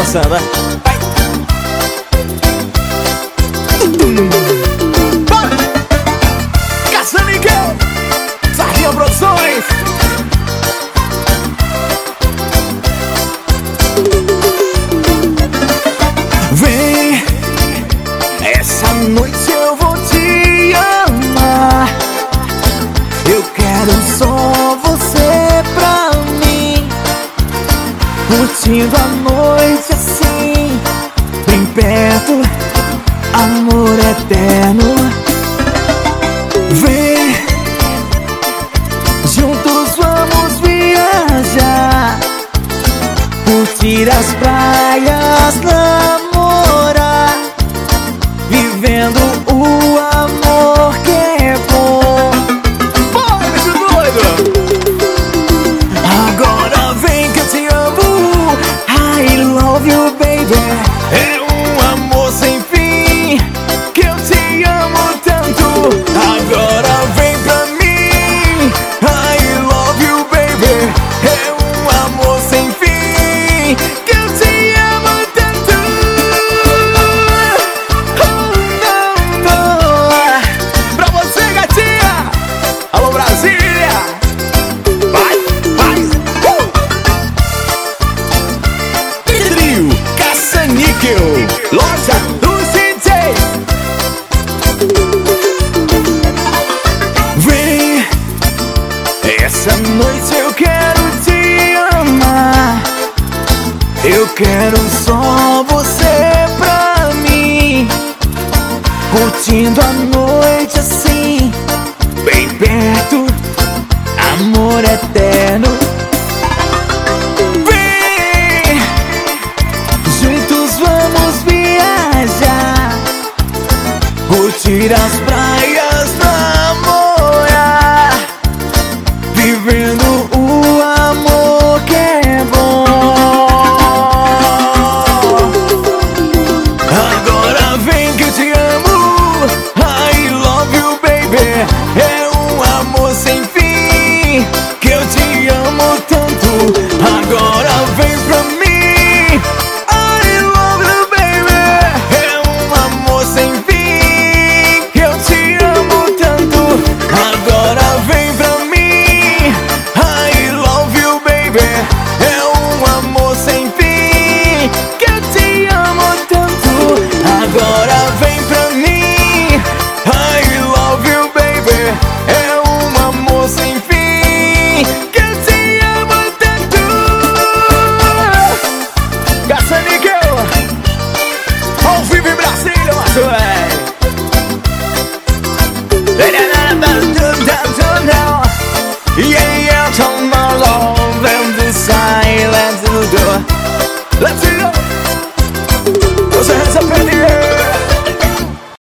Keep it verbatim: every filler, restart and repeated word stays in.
começando, né? Caça-Níquel, Sardinha Produções. Vem, essa noite eu vou te amar. Eu quero só você pra mim, curtindo a noite assim, bem perto, amor eterno. Vem, juntos vamos viajar, curtir as praias, namorar, vivendo o amor que é bom. Bora, bicho doido! Agora vem que eu te amo, I love you, baby. É um amor sem fim, que eu te amo tanto. Agora vem pra mim, I love you, baby. É um amor sem fim, que eu te amo tanto. Oh, não, não. Pra você, gatinha. Alô, Brasília. Vai, vai. Uh. Trio Caça-Níquel, loja dos D Js. Vem, essa noite eu quero te amar. Eu quero só você pra mim, curtindo a noite assim, bem perto, amor eterno. Vem, juntos vamos viajar, curtir as praias, namorar, vivendo o amor que é bom. Agora vem que eu te amo, I love you, baby. É um amor sem fim, que eu te amo tanto. Agora vem pra mim, I love you, baby. É um amor sem fim, que eu te amo tanto. Agora vem pra mim, I love you, baby. É um amor sem fim, que eu te amo tanto. Agora vem pra mim, I love you, baby. É um amor sem fim, que eu te amo tanto. Caça-Níquel, ao vivo em Brasília, macho, é. Yeah, yeah, come along and the silence will go. Let's go.